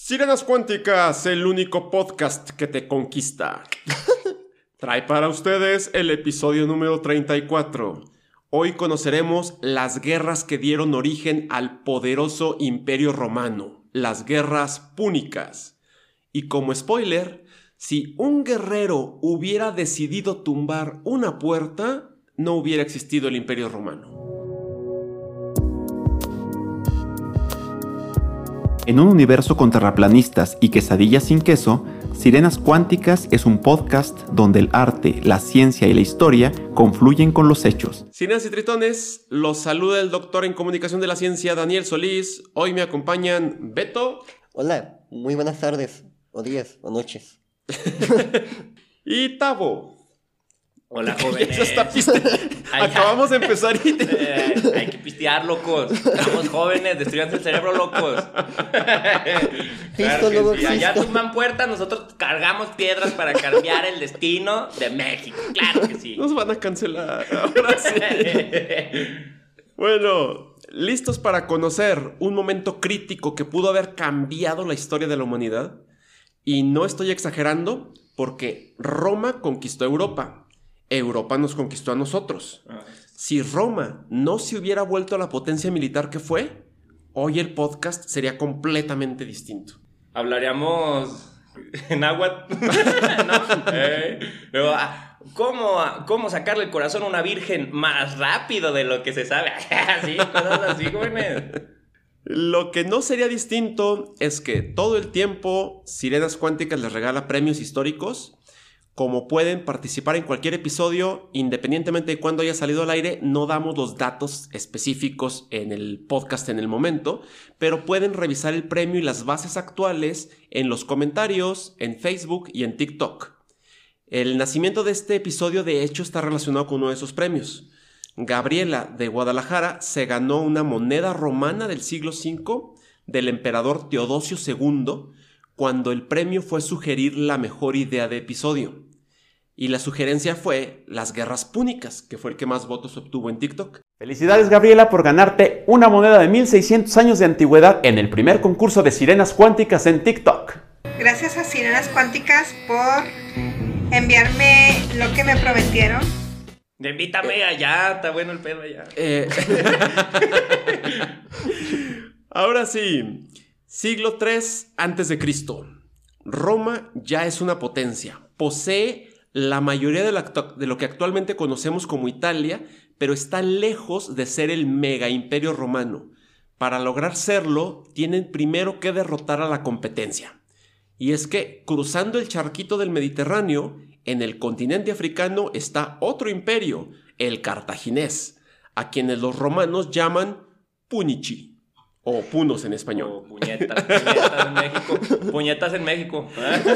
Sirenas Cuánticas, el único podcast que te conquista. Trae para ustedes el episodio número 34. Hoy conoceremos las guerras que dieron origen al poderoso Imperio Romano, las guerras púnicas. Y como spoiler, si un guerrero hubiera decidido tumbar una puerta, no hubiera existido el Imperio Romano. En un universo con terraplanistas y quesadillas sin queso, Sirenas Cuánticas es un podcast donde el arte, la ciencia y la historia confluyen con los hechos. Sirenas y tritones, los saluda el doctor en comunicación de la ciencia Daniel Solís. Hoy me acompañan Beto. Hola, muy buenas tardes, o días, o noches. Y Tavo. Hola, jóvenes. Acabamos de empezar y... hay que pistear, locos. Estamos jóvenes, destruyanse el cerebro, locos. Claro que sí. Allá tumban puertas, nosotros cargamos piedras para cambiar el destino de México. Claro que sí. Nos van a cancelar. Ahora sí. Bueno, ¿listos para conocer un momento crítico que pudo haber cambiado la historia de la humanidad? Y no estoy exagerando, porque Roma conquistó Europa. Europa nos conquistó a nosotros. Si Roma no se hubiera vuelto a la potencia militar que fue, hoy el podcast sería completamente distinto. Hablaríamos en náhuatl. ¿No? Pero, ¿cómo sacarle el corazón a una virgen más rápido de lo que se sabe? Así, cosas así, jóvenes. Lo que no sería distinto es que todo el tiempo Sirenas Cuánticas les regala premios históricos. Como pueden participar en cualquier episodio, independientemente de cuándo haya salido al aire, no damos los datos específicos en el podcast en el momento, pero pueden revisar el premio y las bases actuales en los comentarios, en Facebook y en TikTok. El nacimiento de este episodio de hecho está relacionado con uno de esos premios. Gabriela de Guadalajara se ganó una moneda romana del siglo V del emperador Teodosio II, cuando el premio fue sugerir la mejor idea de episodio. Y la sugerencia fue las guerras púnicas, que fue el que más votos obtuvo en TikTok. Felicidades, Gabriela, por ganarte una moneda de 1600 años de antigüedad en el primer concurso de Sirenas Cuánticas en TikTok. Gracias a Sirenas Cuánticas por enviarme lo que me prometieron. Invítame allá, está bueno el pedo allá. Ahora sí, siglo III a.C. Roma ya es una potencia. Posee la mayoría de lo que actualmente conocemos como Italia, pero está lejos de ser el mega imperio romano. Para lograr serlo, tienen primero que derrotar a la competencia. Y es que, cruzando el charquito del Mediterráneo, en el continente africano está otro imperio, el cartaginés, a quienes los romanos llaman Punici, o punos en español. O puñetas en México. Puñetas en México.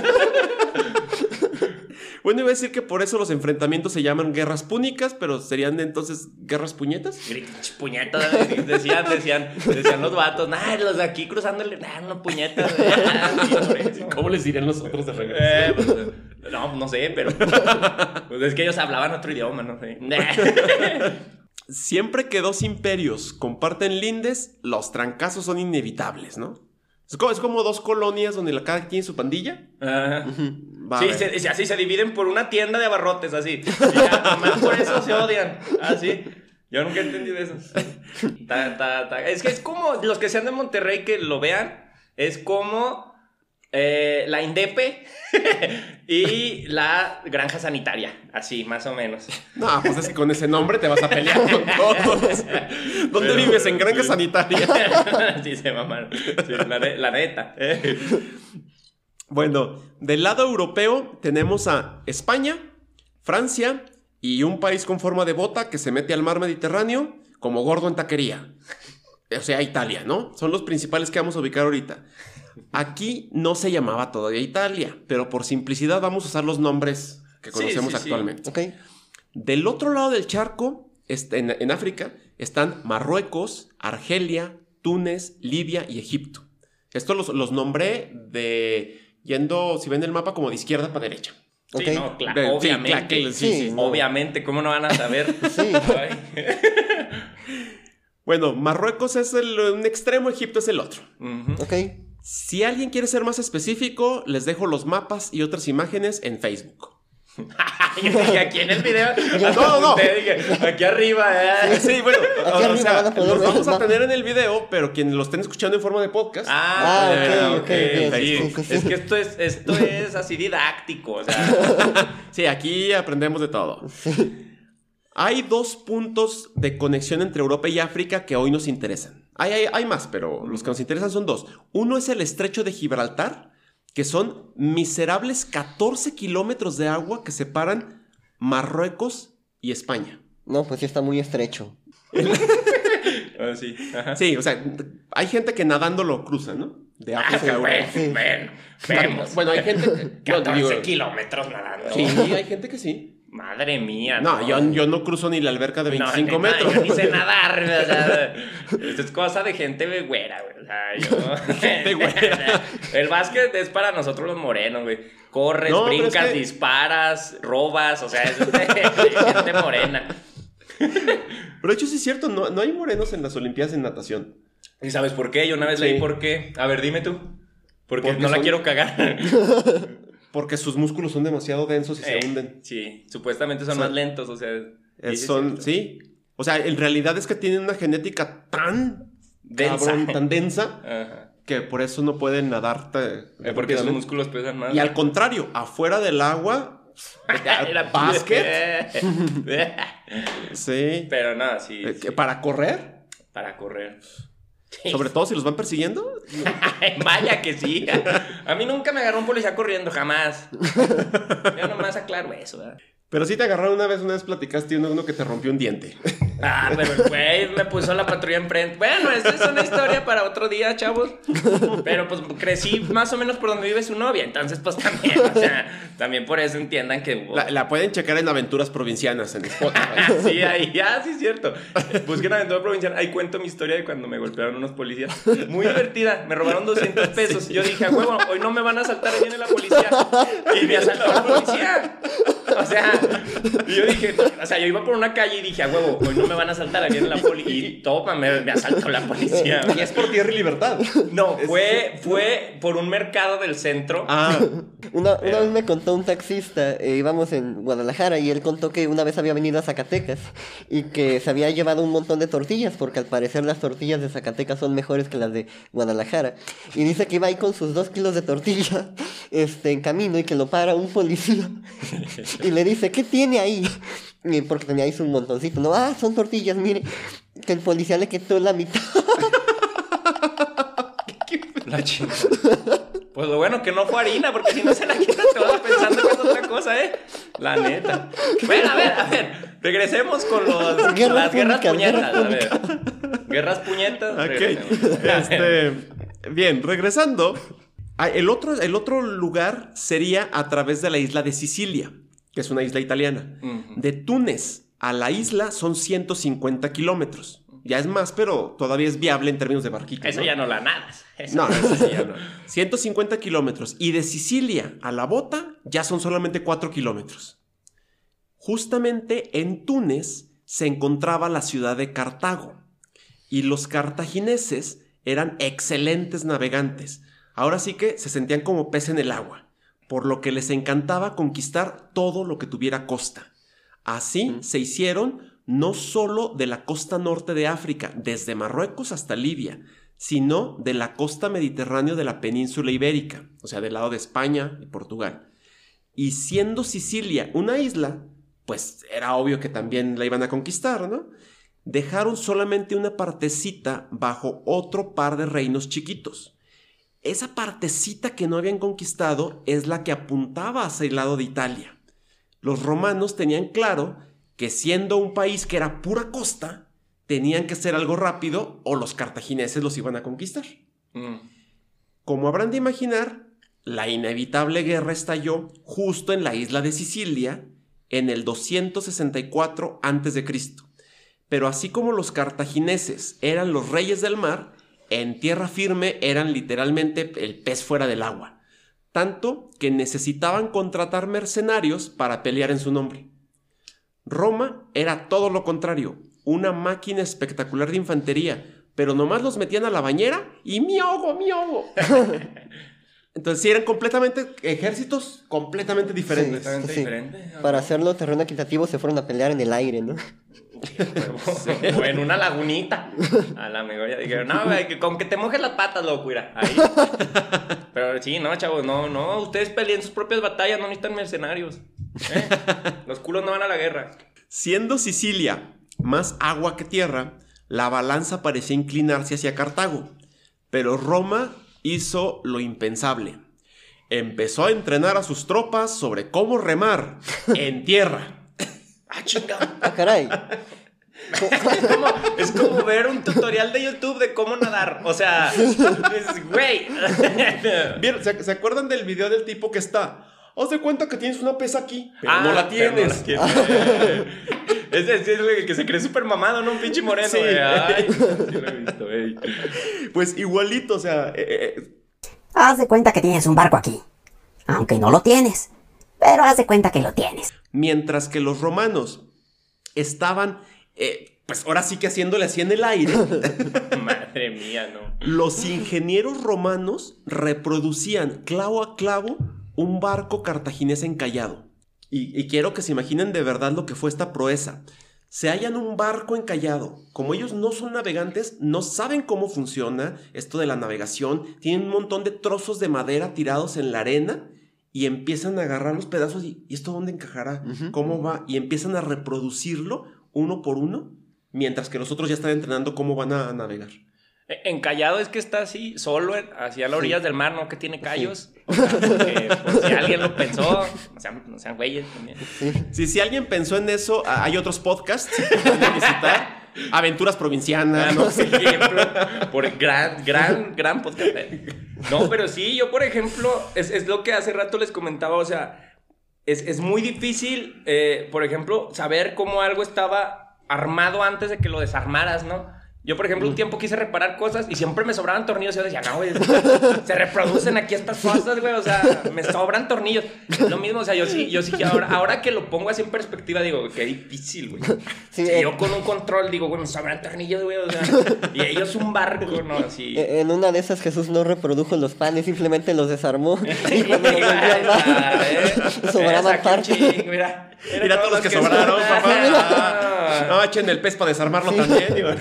Bueno, iba a decir que por eso los enfrentamientos se llaman guerras púnicas, pero ¿serían entonces guerras puñetas? Puñetas, decían los vatos, los de aquí cruzándole, no, puñetas. ¿Cómo les dirían los otros de regreso? No sé, pero pues es que ellos hablaban otro idioma, no sé. Siempre que dos imperios comparten lindes, los trancazos son inevitables, ¿no? Es como dos colonias donde cada quien tiene su pandilla. Sí, así se dividen por una tienda de abarrotes, así. Y ya, nomás por eso se odian. Así. Yo nunca he entendido eso. Es que es como los que sean de Monterrey que lo vean. Es como la Indepe y la Granja Sanitaria. Así, más o menos. No, pues es que con ese nombre te vas a pelear con todos. ¿Dónde vives? ¿En Granja Sanitaria? Sí, se mamaron. Sí, la neta. Bueno, del lado europeo tenemos a España, Francia y un país con forma de bota que se mete al mar Mediterráneo como gordo en taquería. O sea, Italia, ¿no? Son los principales que vamos a ubicar ahorita. Aquí no se llamaba todavía Italia, pero por simplicidad vamos a usar los nombres que conocemos actualmente. Okay. Del otro lado del charco, en África, están Marruecos, Argelia, Túnez, Libia y Egipto. Estos los nombré yendo, si ven el mapa, como de izquierda para derecha. Sí, okay. No, obviamente. Sí, obviamente, ¿cómo no van a saber? Sí. Bueno, Marruecos es un extremo, Egipto es el otro. Ok. Si alguien quiere ser más específico, les dejo los mapas y otras imágenes en Facebook. Yo dije, aquí en el video. No. Dije, aquí arriba. Sí, bueno, Aquí o sea, van a poder los ver vamos los a tener en el video, pero quienes lo estén escuchando en forma de podcast. Ok, bien. Sí. Es que esto es así didáctico. O sea. Sí, aquí aprendemos de todo. Hay 2 puntos de conexión entre Europa y África que hoy nos interesan. Hay más, pero los que nos interesan son 2. Uno es el estrecho de Gibraltar, que son miserables 14 kilómetros de agua que separan Marruecos y España. No, pues sí está muy estrecho. Sí. Ajá. Sí, o sea, hay gente que nadando lo cruza, ¿no? De África a Europa. Vemos. Bueno, hay gente que... 14 kilómetros nadando. Sí, hay gente que sí. Madre mía. No, yo no cruzo ni la alberca de 25 metros. Yo ni sé nadar. O sea, esto es cosa de gente güera, güey. O sea, yo... Gente güera. El básquet es para nosotros los morenos, güey. Corres, brincas, disparas, robas. O sea, es de gente morena. Pero de hecho sí es cierto, no hay morenos en las Olimpiadas en natación. ¿Y sabes por qué? Yo una vez leí por qué. A ver, dime tú. Porque no la quiero cagar. Porque sus músculos son demasiado densos y se hunden. Sí, supuestamente son más lentos, o sea... Sí. O sea, en realidad es que tienen una genética tan densa, tan densa, ajá, que por eso no pueden nadar. Porque sus músculos pesan más. Y al contrario, afuera del agua, básquet. Sí. Pero nada, sí. ¿Para correr? Para correr. Sobre todo si los van persiguiendo. Vaya que sí. A mí nunca me agarró un policía corriendo, jamás. Yo nomás aclaro eso, ¿verdad? Pero sí te agarraron una vez platicaste uno que te rompió un diente. Pero el güey me puso la patrulla enfrente. Bueno, esta es una historia para otro día, chavos. Pero pues crecí más o menos por donde vive su novia. Entonces pues también, o sea, también por eso entiendan que... La pueden checar en Aventuras Provincianas en Spotify. Sí, ahí, sí es cierto. Busquen Aventura Provinciana. Ahí cuento mi historia de cuando me golpearon unos policías. Muy divertida. Me robaron 200 pesos. Sí. Yo dije, huevo, hoy no me van a asaltar, ahí viene la policía. Y me asaltó la policía. O sea, yo dije, o sea, yo iba por una calle y dije, a huevo, hoy no me van a asaltar, aquí viene la poli. Y toma, me asaltó la policía. Y es por Tierra y Libertad. No, fue por un mercado del centro. Una vez me contó un taxista, íbamos en Guadalajara, y él contó que una vez había venido a Zacatecas y que se había llevado un montón de tortillas, porque al parecer las tortillas de Zacatecas son mejores que las de Guadalajara. Y dice que iba ahí con sus 2 kilos de tortilla en camino, y que lo para un policía y le dice, ¿qué tiene ahí? Porque tenía ahí un montoncito. No, son tortillas, mire. Que el policía le quitó la mitad. La chingada. Pues lo bueno que no fue harina, porque si no se la quita toda pensando que es otra cosa, La neta. Bueno, a ver. Regresemos con las guerras puñetas. A ver. Guerras puñetas. Ok. Bien, regresando. El otro lugar sería a través de la isla de Sicilia, que es una isla italiana. Uh-huh. De Túnez a la isla son 150 kilómetros. Ya es más, pero todavía es viable en términos de barquita. Eso, ¿no? Ya no la nadas. Eso ya no. 150 kilómetros. Y de Sicilia a la Bota ya son solamente 4 kilómetros. Justamente en Túnez se encontraba la ciudad de Cartago. Y los cartagineses eran excelentes navegantes. Ahora sí que se sentían como pez en el agua, por lo que les encantaba conquistar todo lo que tuviera costa. Así se hicieron no solo de la costa norte de África, desde Marruecos hasta Libia, sino de la costa mediterránea de la península ibérica, o sea, del lado de España y Portugal. Y siendo Sicilia una isla, pues era obvio que también la iban a conquistar, ¿no? Dejaron solamente una partecita bajo otro par de reinos chiquitos. Esa partecita que no habían conquistado es la que apuntaba hacia el lado de Italia. Los romanos tenían claro que siendo un país que era pura costa, tenían que hacer algo rápido o los cartagineses los iban a conquistar. Como habrán de imaginar, la inevitable guerra estalló justo en la isla de Sicilia en el 264 a.C. Pero así como los cartagineses eran los reyes del mar, en tierra firme eran literalmente el pez fuera del agua, tanto que necesitaban contratar mercenarios para pelear en su nombre. Roma era todo lo contrario, una máquina espectacular de infantería, pero nomás los metían a la bañera y ¡mi ahogo! Entonces sí eran ejércitos completamente diferentes. Para hacerlo terreno equitativo se fueron a pelear en el aire, ¿no? O en una lagunita. A la mejor ya dijeron, no, güey, que con que te mojes las patas, loco, mira, ahí. Pero sí, no, chavos, no, ustedes peleen sus propias batallas, no necesitan mercenarios. Los culos no van a la guerra. Siendo Sicilia más agua que tierra, la balanza parecía inclinarse hacia Cartago, pero Roma hizo lo impensable. Empezó a entrenar a sus tropas sobre cómo remar en tierra. ¡Ah, chingada! ¡Ah, caray! Es como ver un tutorial de YouTube de cómo nadar. O sea, güey. ¿Se acuerdan del video del tipo que está? Haz de cuenta que tienes una pesa aquí, pero no la tienes. Es el que se cree súper mamado, ¿no? Un pinche moreno. Sí. Ay, sí lo he visto, güey. Pues igualito, o sea... Haz de cuenta que tienes un barco aquí. Aunque no lo tienes. Pero haz de cuenta que lo tienes. Mientras que los romanos estaban, pues ahora sí que haciéndole así en el aire. Madre mía, no. Los ingenieros romanos reproducían clavo a clavo un barco cartaginés encallado. Y quiero que se imaginen de verdad lo que fue esta proeza. Se hallan un barco encallado. Como ellos no son navegantes, no saben cómo funciona esto de la navegación. Tienen un montón de trozos de madera tirados en la arena y empiezan a agarrar los pedazos y ¿esto dónde encajará? ¿Cómo va? Y empiezan a reproducirlo uno por uno, mientras que los otros ya están entrenando cómo van a navegar. Encallado es que está así, solo hacia las orillas del mar, ¿no? Que tiene callos. O sea, porque, pues, si alguien lo pensó, no sean güeyes también. Sí, si alguien pensó en eso, hay otros podcasts que pueden visitar. Aventuras provincianas, ¿no? Por ejemplo, por gran podcast. No, pero sí, yo por ejemplo, es lo que hace rato les comentaba, o sea, es muy difícil, por ejemplo, saber cómo algo estaba armado antes de que lo desarmaras, ¿no? Yo, por ejemplo, un tiempo quise reparar cosas y siempre me sobraban tornillos. Y yo decía, no, güey, se reproducen aquí estas cosas, güey. O sea, me sobran tornillos. Lo mismo, o sea, yo sí que ahora que lo pongo así en perspectiva, digo, qué difícil, güey. Sí, yo con un control digo, güey, me sobran tornillos, güey. O sea, y ellos un barco, ¿no? Así. En una de esas Jesús no reprodujo los panes, simplemente los desarmó. Y cuando los volvió a armar, sobraban partes. Mira todos los que sobraron, papá. No, echen el pez para desarmarlo también, digo.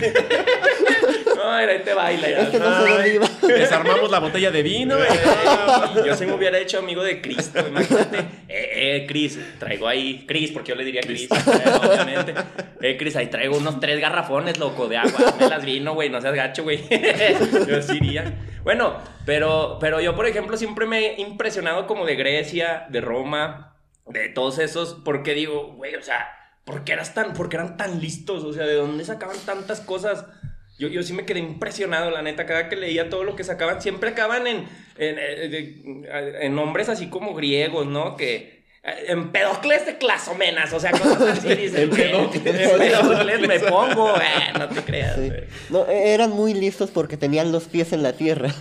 No, ahí te baila ya. Es que no sé dónde iba. Desarmamos la botella de vino. Yo se me hubiera hecho amigo de Cristo, imagínate. Cris, traigo ahí. Cris, porque yo le diría Cris, obviamente. Cris, ahí traigo unos 3 garrafones, loco, de agua. Me las vino, güey, no seas gacho, güey. Yo sí iría. Bueno, pero yo, por ejemplo, siempre me he impresionado como de Grecia, de Roma, de todos esos, porque digo, güey, o sea, ¿por qué eran tan listos? O sea, ¿de dónde sacaban tantas cosas? Yo sí me quedé impresionado, la neta. Cada que leía todo lo que sacaban, siempre acaban en nombres así como griegos, ¿no? Que Empedocles de Clazomenas, o sea, cosas así. Dicen, Empedocles me pongo, no te creas. Sí. No, eran muy listos porque tenían los pies en la tierra.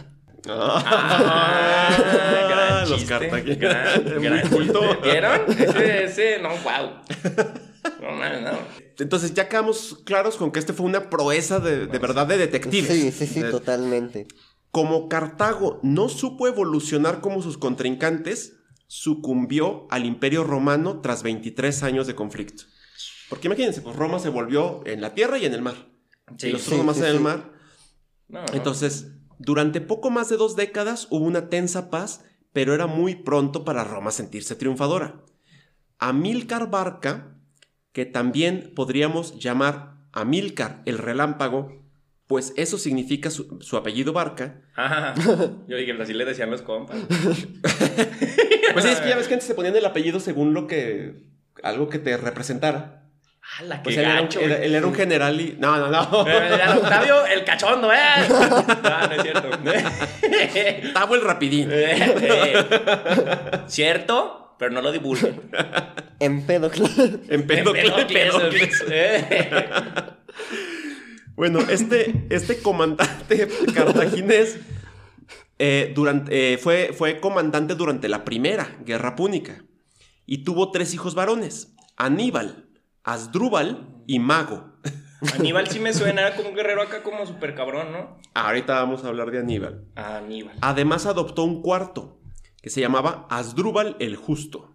Gran los chiste. Gran culto. ¿Vieron? Ese, no, wow. No. Entonces ya quedamos claros con que fue una proeza de verdad de detectives. Sí, totalmente. Como Cartago no supo evolucionar como sus contrincantes, sucumbió al Imperio Romano tras 23 años de conflicto. Porque imagínense, pues Roma se volvió en la tierra y en el mar. Y los otros nomás en el mar. No. Entonces, durante poco más de 2 décadas hubo una tensa paz, pero era muy pronto para Roma sentirse triunfadora. Amílcar Barca, que también podríamos llamar Amílcar el Relámpago, pues eso significa su apellido Barca. Yo dije, así le decían los compas. Pues sí, es que ya ves que antes se ponían el apellido según algo que te representaba. ¡Hala, qué Pues gacho! Él era un general y... No. Era Octavio el cachondo, No es cierto. Tavo el rapidín. ¿Cierto? Pero no lo divulguen. Empedocles. Bueno, este comandante cartaginés fue comandante durante la Primera Guerra Púnica y tuvo 3 hijos varones: Aníbal, Asdrúbal y Mago. Aníbal sí me suena, era como un guerrero acá como súper cabrón, ¿no? Ahorita vamos a hablar de Aníbal. Aníbal. Además adoptó un cuarto que se llamaba Asdrúbal el Justo.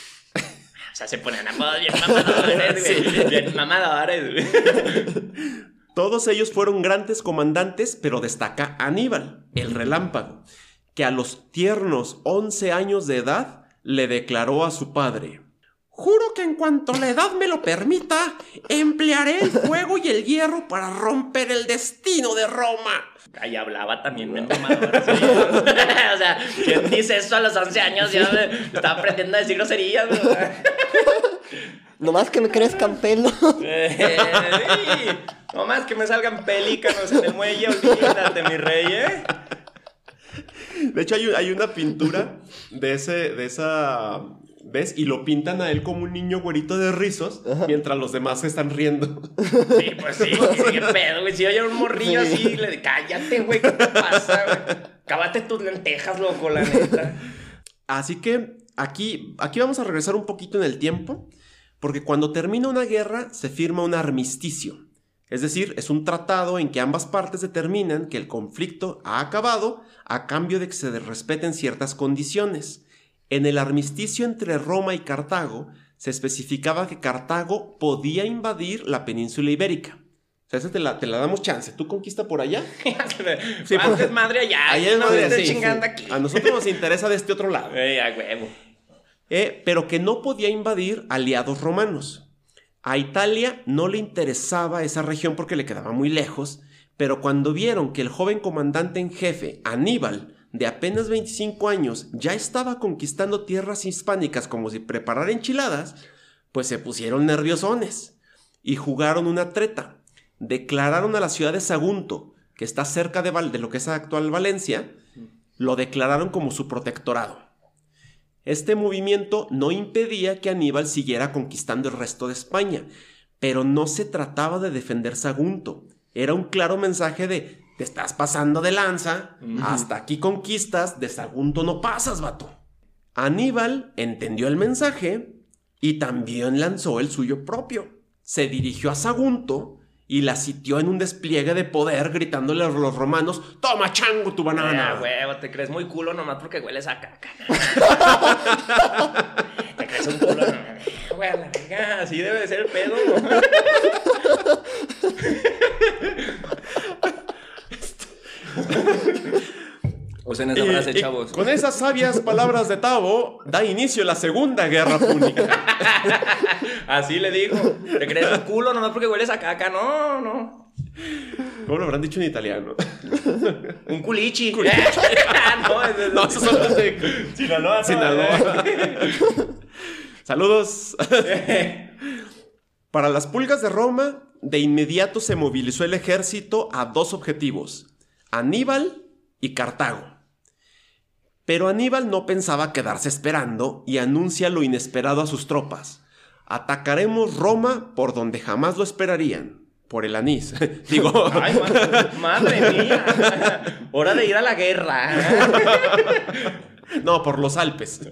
O sea, se ponen apodos bien mamadores, güey. Bien mamadores, güey. Todos ellos fueron grandes comandantes, pero destaca Aníbal, el relámpago, que a los tiernos 11 años de edad le declaró a su padre: juro que en cuanto la edad me lo permita, emplearé el fuego y el hierro para romper el destino de Roma. Ahí hablaba también bien mamador. ¿Sí? O sea, ¿quién dice eso a los 11 años? Ya estaba aprendiendo a decir groserías, güey. Nomás que me crezcan pelo. Sí. Nomás que me salgan pelícanos en el muelle, olvídate, mi rey, ¿eh? De hecho, hay una pintura de esa... ¿Ves? Y lo pintan a él como un niño güerito de rizos, mientras los demás se están riendo. Sí, pues sí, qué pedo, güey. Si yo era un morrillo así, le cállate, güey, ¿qué te pasa, güey? Cábate tus lentejas, loco, la neta. Así que aquí vamos a regresar un poquito en el tiempo, porque cuando termina una guerra se firma un armisticio. Es decir, es un tratado en que ambas partes determinan que el conflicto ha acabado a cambio de que se respeten ciertas condiciones. En el armisticio entre Roma y Cartago se especificaba que Cartago podía invadir la península ibérica. O sea, esa te la damos chance. ¿Tú conquista por allá? Sí, pues es madre allá. Allá es madre, sí, chingando aquí. A nosotros nos interesa de este otro lado. A huevo. Pero que no podía invadir aliados romanos. A Italia no le interesaba esa región porque le quedaba muy lejos, pero cuando vieron que el joven comandante en jefe, Aníbal, de apenas 25 años, ya estaba conquistando tierras hispánicas como si preparara enchiladas, pues se pusieron nerviosones y jugaron una treta. Declararon a la ciudad de Sagunto, que está cerca de lo que es actual Valencia, lo declararon como su protectorado. Este movimiento no impedía que Aníbal siguiera conquistando el resto de España, pero no se trataba de defender Sagunto. Era un claro mensaje de: te estás pasando de lanza, hasta aquí conquistas, de Sagunto no pasas, vato. Aníbal entendió el mensaje y también lanzó el suyo propio. Se dirigió a Sagunto y la sitió en un despliegue de poder, gritándole a los romanos: ¡toma, chango, tu banana! Huevo, te crees muy culo nomás porque hueles a caca. Te crees un culo, güey, la verga, así debe de ser el pedo. Usen esa frase, chavos. Con esas sabias palabras de Tavo, da inicio la Segunda Guerra Púnica. Así le dijo. ¿Te crees un culo nomás porque hueles a caca? No. ¿Cómo lo habrán dicho en italiano? Un culichi. No, esos son los de Sinaloa. Saludos. Para las pulgas de Roma, de inmediato se movilizó el ejército a dos objetivos: Aníbal y Cartago. Pero Aníbal no pensaba quedarse esperando y anuncia lo inesperado a sus tropas: atacaremos Roma por donde jamás lo esperarían, por el anís. Digo... Ay, madre mía. Hora de ir a la guerra. No, por los Alpes.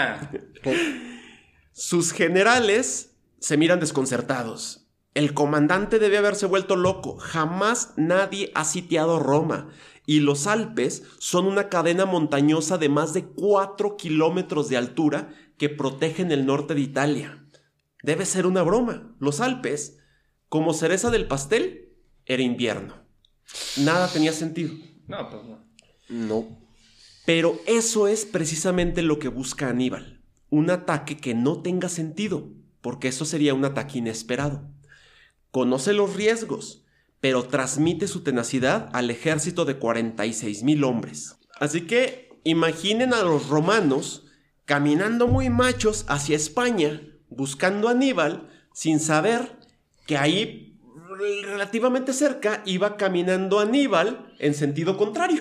Sus generales se miran desconcertados. El comandante debe haberse vuelto loco. Jamás nadie ha sitiado Roma. Y los Alpes son una cadena montañosa de más de 4 kilómetros de altura que protegen el norte de Italia. Debe ser una broma. Los Alpes, como cereza del pastel, era invierno. Nada tenía sentido. No, pues no. No. Pero eso es precisamente lo que busca Aníbal. Un ataque que no tenga sentido, porque eso sería un ataque inesperado. Conoce los riesgos, pero transmite su tenacidad al ejército de 46,000 hombres. Así que imaginen a los romanos caminando muy machos hacia España, buscando a Aníbal, sin saber que ahí, relativamente cerca, iba caminando Aníbal en sentido contrario.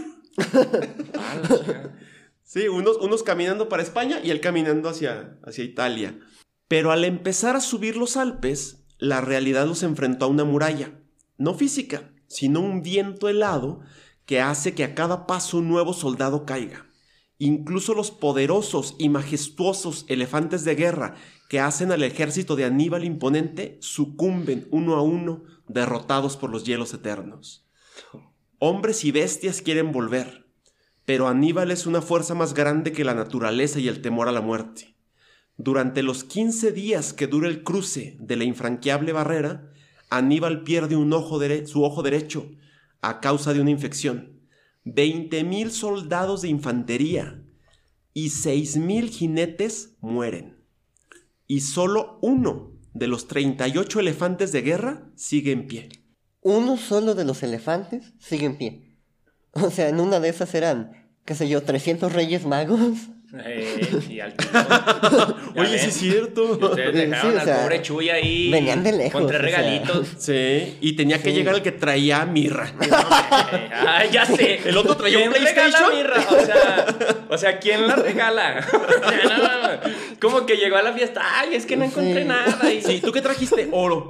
Sí, unos caminando para España y él caminando hacia Italia. Pero al empezar a subir los Alpes, la realidad los enfrentó a una muralla. No física, sino un viento helado que hace que a cada paso un nuevo soldado caiga. Incluso los poderosos y majestuosos elefantes de guerra que hacen al ejército de Aníbal imponente sucumben uno a uno, derrotados por los hielos eternos. Hombres y bestias quieren volver, pero Aníbal es una fuerza más grande que la naturaleza y el temor a la muerte. Durante los 15 días que dura el cruce de la infranqueable barrera, Aníbal pierde su ojo derecho a causa de una infección. 20,000 soldados de infantería y 6,000 jinetes mueren. Y solo uno de los 38 elefantes de guerra sigue en pie. Uno solo de los elefantes sigue en pie. O sea, en una de esas eran, qué sé yo, 300 reyes magos. Y al Oye, sí es cierto. Y ustedes dejaron Sí, o sea, al pobre Chuy ahí. venían de lejos, Con 3 o sea. regalitos. Sí, y tenía que Sí. llegar el que traía mirra. Ay, ya sé. El otro traía un ¿Quién regala PlayStation? mirra? O sea, ¿quién la regala? No. Como que llegó a la fiesta. Ay, es que no encontré Sí. nada. Y Sí, ¿tú qué trajiste? Oro.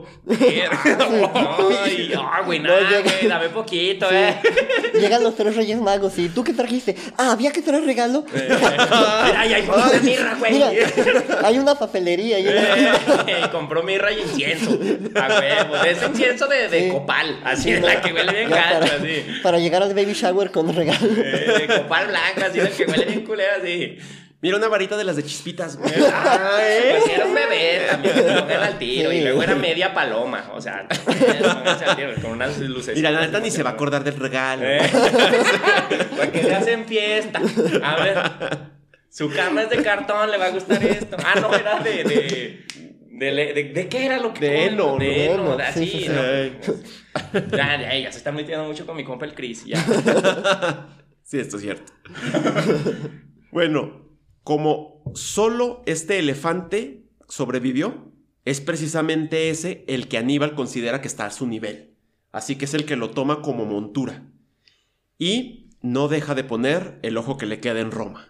Ay, güey, No, nada, llega- güey, dame poquito, Llegan los 3 reyes magos y ¿tú qué trajiste? Ah, ¿había que traer regalo? Ay, ay, compró una mirra, güey. Mira, hay una papelería y Compró mirra y incienso. A huevo. De ese incienso de Sí. copal. Así Sí, es no. la que huele bien Ya, gacho, para, así. para llegar al baby shower con regalo. De copal blanca, así del que huele bien culero, así. Mira una varita de las de chispitas. Pues era un bebé también, pónganle al tiro. Sí. Y luego era media paloma. O sea, pónganse al tiro con unas luces. Mira, la neta ni se va a acordar del regalo. Para que le hacen fiesta. A ver, su cama es de cartón, le va a gustar esto. Ah, no, era ¿de qué era lo que De comen? heno, De ¿no? heno, Sí, así, sí, sí. ¿no? Ya se está metiendo mucho con mi compa el Chris. Ya. Sí, esto es cierto. Bueno, como solo este elefante sobrevivió, es precisamente ese el que Aníbal considera que está a su nivel. Así que es el que lo toma como montura. Y no deja de poner el ojo que le queda en Roma.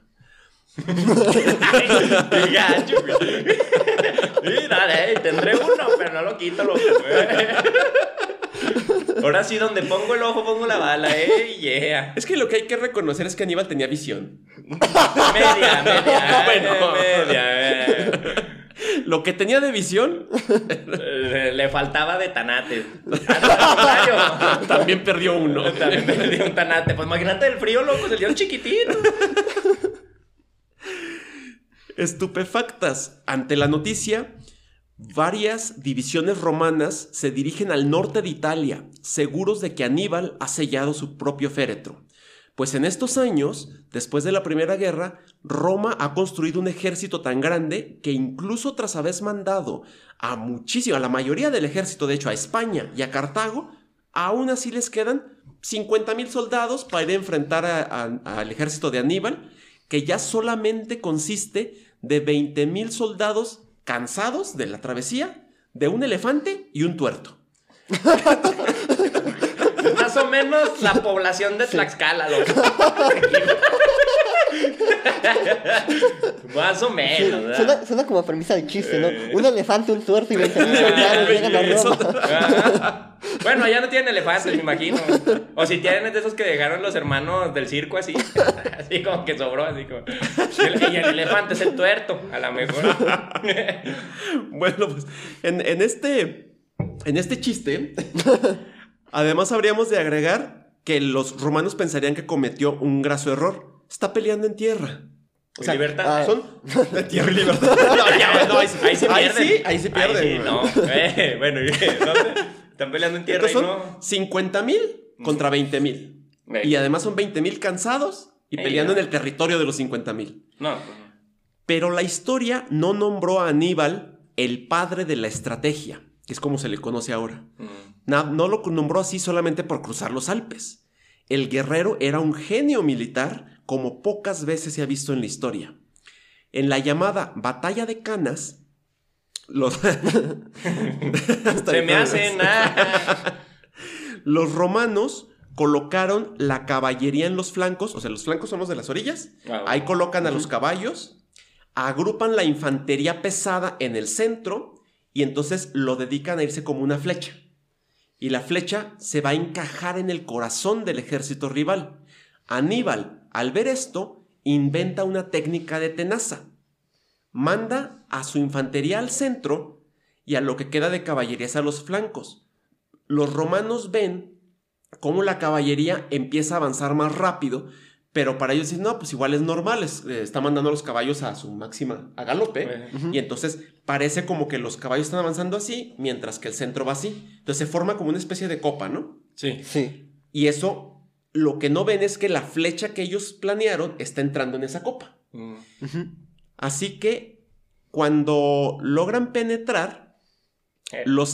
Qué gacho, güey. Sí, dale, tendré uno, pero no lo quito, loco. Ahora sí, donde pongo el ojo, pongo la bala, yeah. Es que lo que hay que reconocer es que Aníbal tenía visión. Media. Bueno. Media. Lo que tenía de visión Le faltaba de tanate. Ah, no, también perdió uno. también perdí un tanate. Pues imagínate el frío, loco, se dio el chiquitito. Estupefactas ante la noticia, varias divisiones romanas se dirigen al norte de Italia, seguros de que Aníbal ha sellado su propio féretro. Pues en estos años, después de la Primera Guerra, Roma ha construido un ejército tan grande que incluso tras haber mandado a la mayoría del ejército, de hecho a España y a Cartago, aún así les quedan 50,000 soldados para ir a enfrentar al ejército de Aníbal, que ya solamente consiste de 20,000 soldados cansados de la travesía, de un elefante y un tuerto. Más o menos la población de Tlaxcala, loco. Más o menos, ¿verdad? Suena como premisa de chiste, ¿no? Un elefante, un tuerto y 20,000 soldados llegan a Roma. Ajá. Bueno, allá no tienen elefantes, me imagino. O si tienen de esos que dejaron los hermanos del circo así. Así como que sobró, así como. Y el elefante es el tuerto, a lo mejor. Bueno, pues en este chiste, además habríamos de agregar que los romanos pensarían que cometió un graso error. Está peleando en tierra. O sea, libertad. son de tierra y libertad. No, ahí se pierden. Ahí se pierden. Ahí sí, no. Bueno, ¿dónde? Están peleando en tierra Entonces y son no. 50,000 contra 20,000. Y además son 20,000 cansados y peleando en el territorio de los 50,000. No. Pero la historia no nombró a Aníbal el padre de la estrategia, que es como se le conoce ahora. No lo nombró así solamente por cruzar los Alpes. El guerrero era un genio militar como pocas veces se ha visto en la historia. En la llamada Batalla de Canas, Se me hacen los romanos colocaron la caballería en los flancos, o sea, los flancos son los de las orillas. Ahí colocan a los caballos, agrupan la infantería pesada en el centro y entonces lo dedican a irse como una flecha. Y la flecha se va a encajar en el corazón del ejército rival. Aníbal, al ver esto, inventa una técnica de tenaza. Manda a su infantería al centro y a lo que queda de caballería a los flancos. Los romanos ven cómo la caballería empieza a avanzar más rápido, pero para ellos dicen, no, pues igual es normal, está mandando a los caballos a su máxima, a galope, y entonces parece como que los caballos están avanzando así, mientras que el centro va así. Entonces se forma como una especie de copa, ¿no? Sí. Y eso... Lo que no ven es que la flecha que ellos planearon está entrando en esa copa. Así que cuando logran penetrar, los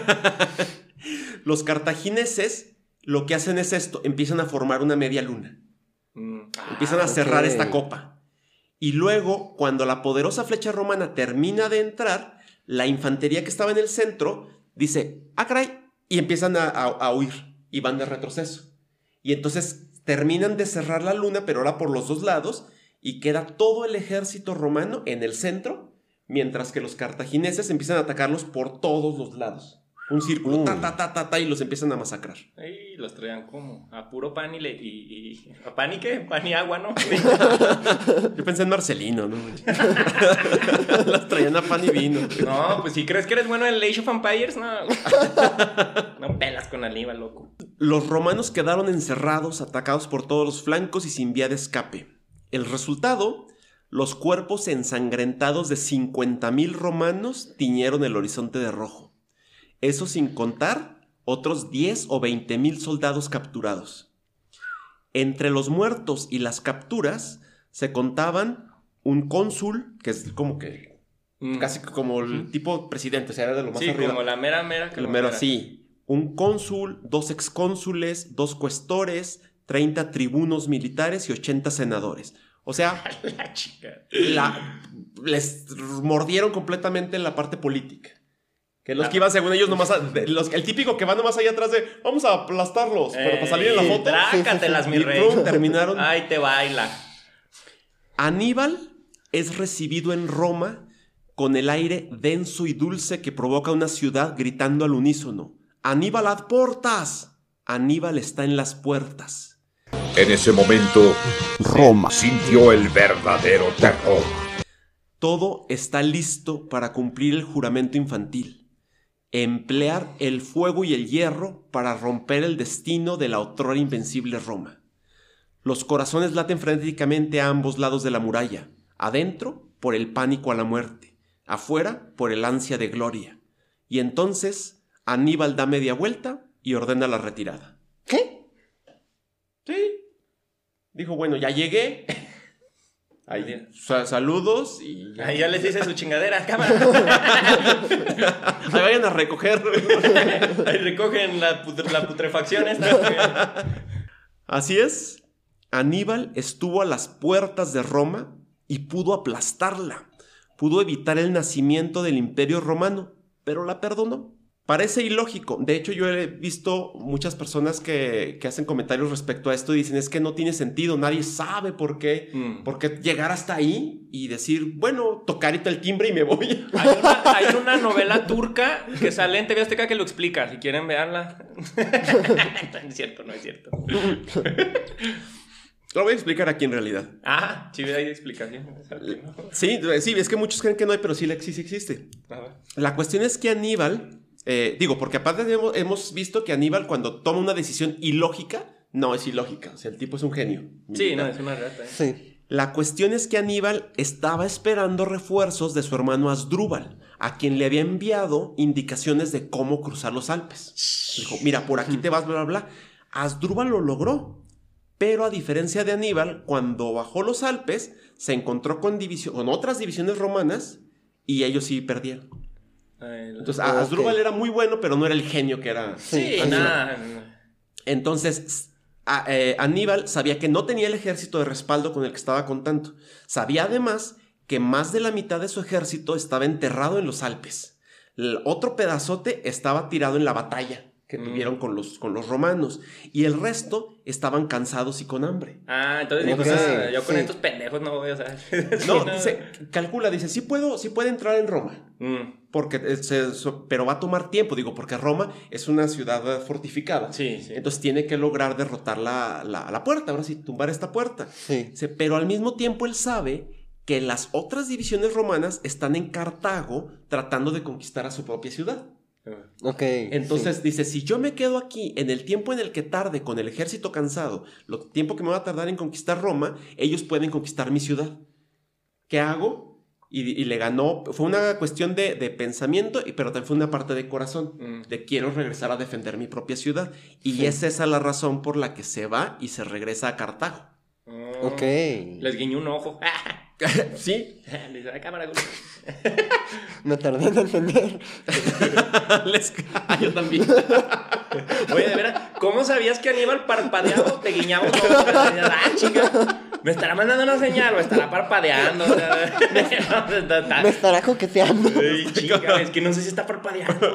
cartagineses lo que hacen es esto, empiezan a formar una media luna. Empiezan a cerrar esta copa. Y luego, cuando la poderosa flecha romana termina de entrar, la infantería que estaba en el centro dice, ¡ah, caray! Y empiezan a huir y van de retroceso. Y entonces terminan de cerrar la luna, pero ahora por los dos lados, y queda todo el ejército romano en el centro, mientras que los cartagineses empiezan a atacarlos por todos los lados. Un círculo, y los empiezan a masacrar. Y los traían como a puro pan y ¿a pan y qué? Pan y agua, ¿no? Yo pensé en Marcelino, ¿no? Las traían a pan y vino. No, pues si crees que eres bueno en el Age of Empires, no. No pelas con Aníbal, loco. Los romanos quedaron encerrados, atacados por todos los flancos y sin vía de escape. El resultado, los cuerpos ensangrentados de 50,000 romanos tiñeron el horizonte de rojo. Eso sin contar otros 10 o 20,000 soldados capturados. Entre los muertos y las capturas se contaban un cónsul, que es como que casi como el tipo presidente, o sea, era de lo más arriba. Sí, como la mera que lo mera. Sí. Un cónsul, 2 excónsules, 2 cuestores, 30 tribunos militares y 80 senadores. O sea, la chica. Les mordieron completamente la parte política. Que los que iban, según ellos, nomás... el típico que va nomás allá atrás de... Vamos a aplastarlos, pero para salir en la foto... Trácatelas, mi rey. Y terminaron... Ay, te baila. Aníbal es recibido en Roma con el aire denso y dulce que provoca una ciudad gritando al unísono. ¡Aníbal ad portas! Aníbal está en las puertas. En ese momento, Roma sintió el verdadero terror. Todo está listo para cumplir el juramento infantil. Emplear el fuego y el hierro para romper el destino de la otrora invencible Roma. Los corazones laten frenéticamente a ambos lados de la muralla. Adentro, por el pánico a la muerte. Afuera, por el ansia de gloria. Y entonces, Aníbal da media vuelta y ordena la retirada. ¿Qué? Sí. Dijo, bueno, ya llegué. Ahí, saludos y... Ahí ya les hice su chingadera, cámara. Ahí vayan a recoger. Ahí recogen la putrefacción esta. Así es. Aníbal estuvo a las puertas de Roma y pudo aplastarla. Pudo evitar el nacimiento del Imperio Romano, pero la perdonó. Parece ilógico. De hecho, yo he visto muchas personas que hacen comentarios respecto a esto y dicen, es que no tiene sentido, nadie sabe por qué llegar hasta ahí y decir, bueno, tocarita el timbre y me voy. Hay una novela turca que sale en TV Azteca que lo explica, si quieren verla. No es cierto. Lo voy a explicar aquí en realidad. Ah, sí, hay explicación. Sí, es que muchos creen que no hay, pero sí existe. La cuestión es que Aníbal... porque aparte hemos visto que Aníbal, cuando toma una decisión ilógica, no es ilógica. O sea, el tipo es un genio. Sí, no, es una rata. Sí. La cuestión es que Aníbal estaba esperando refuerzos de su hermano Asdrúbal, a quien le había enviado indicaciones de cómo cruzar los Alpes. Dijo, mira, por aquí te vas, bla, bla, bla. Asdrúbal lo logró. Pero a diferencia de Aníbal, cuando bajó los Alpes, se encontró con otras divisiones romanas y ellos sí perdieron. Entonces, Asdrúbal era muy bueno, pero no era el genio que era. Sí, nada. Entonces, Aníbal sabía que no tenía el ejército de respaldo con el que estaba contando. Sabía además que más de la mitad de su ejército estaba enterrado en los Alpes. El otro pedazote estaba tirado en la batalla que tuvieron con los romanos. Y el resto estaban cansados y con hambre. Entonces dijo, yo con estos pendejos no voy a saber. No, dice, sí puede entrar en Roma. Porque pero va a tomar tiempo, porque Roma es una ciudad fortificada. Sí. Entonces tiene que lograr derrotar la puerta, ahora sí, tumbar esta puerta. Sí. Pero al mismo tiempo él sabe que las otras divisiones romanas están en Cartago tratando de conquistar a su propia ciudad. Entonces dice, si yo me quedo aquí en el tiempo en el que tarde con el ejército cansado, el tiempo que me va a tardar en conquistar Roma, ellos pueden conquistar mi ciudad. ¿Qué hago? Y le ganó. Fue una cuestión de pensamiento, pero también fue una parte de corazón, de quiero regresar a defender mi propia ciudad. Y es esa la razón por la que se va y se regresa a Cartago. Les guiñó un ojo. Sí. Le hizo la cámara. Me tardé en entender. Yo también. Oye, de veras, ¿cómo sabías que Aníbal parpadeaba o te guiñaba un ojo? Chica, ¿me estará mandando una señal o estará parpadeando? Me estará coqueteando. Chica, es que no sé si está parpadeando.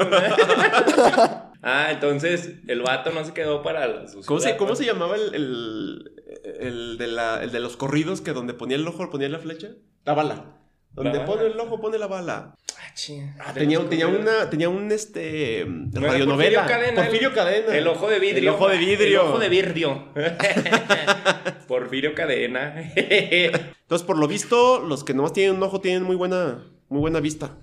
Entonces el vato no se quedó para sus... ¿Cómo se llamaba el de los corridos que donde ponía el ojo ponía la flecha? La bala. Donde pone el ojo pone la bala. Tenía un radionovela. Porfirio Cadena. El ojo de vidrio. El ojo de vidrio. El ojo de vidrio. Porfirio Cadena. Entonces, por lo visto, los que nomás tienen un ojo tienen muy buena vista.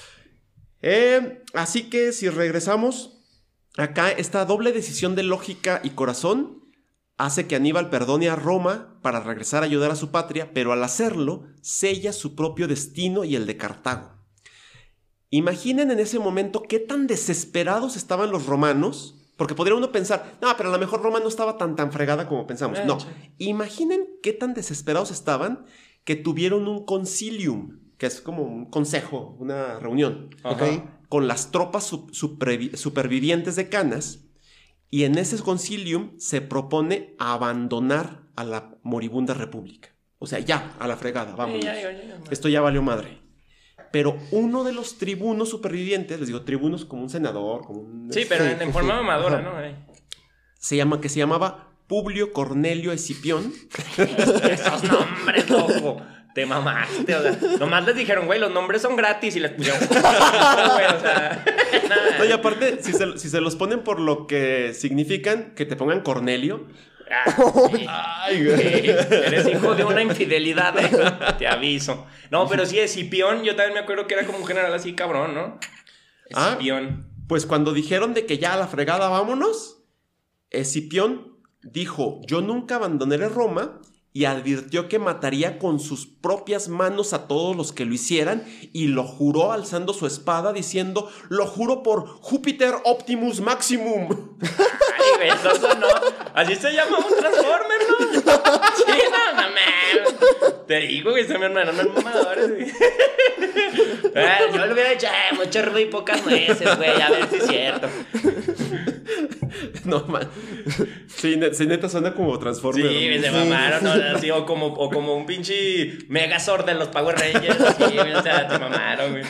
Así que si regresamos, acá esta doble decisión de lógica y corazón hace que Aníbal perdone a Roma para regresar a ayudar a su patria, pero al hacerlo, sella su propio destino y el de Cartago. Imaginen en ese momento qué tan desesperados estaban los romanos, porque podría uno pensar, no, pero a lo mejor Roma no estaba tan fregada como pensamos. No, imaginen qué tan desesperados estaban que tuvieron un concilium, que es como un consejo, una reunión, con las tropas supervivientes de Canas. Y en ese concilium se propone abandonar a la moribunda república. O sea, ya, a la fregada, vámonos. Esto ya valió madre. Pero uno de los tribunos supervivientes, les digo, tribunos como un senador, como un... Sí, pero en forma mamadora, ¿no? Se llamaba Publio Cornelio Escipión. Esos nombres, loco. Te mamaste, o sea, nomás les dijeron, güey, los nombres son gratis y les pusieron. Güey, o sea, no, y aparte, si se los ponen por lo que significan, que te pongan Cornelio. Ay, güey. Eres hijo de una infidelidad, te aviso. No, pero sí, Escipión, yo también me acuerdo que era como un general así cabrón, ¿no? Escipión. Pues cuando dijeron de que ya a la fregada vámonos, Escipión dijo, yo nunca abandonaré Roma. Y advirtió que mataría con sus propias manos a todos los que lo hicieran, y lo juró alzando su espada diciendo, lo juro por Júpiter Optimus Maximum. Ay, güey, eso no. Así se llama un Transformer, ¿no? Sí, no, mames. Te digo que se me hermanos mamadores, güey. Yo le hubiera dicho, mucho ruido y pocas nueces, güey, a ver si es cierto. No, man. Sí, neta suena como Transformer. Sí, se mamaron, ¿no? Así, o como un pinche Megazord en los Power Rangers. Así, güey, o sea, te mamaron, güey.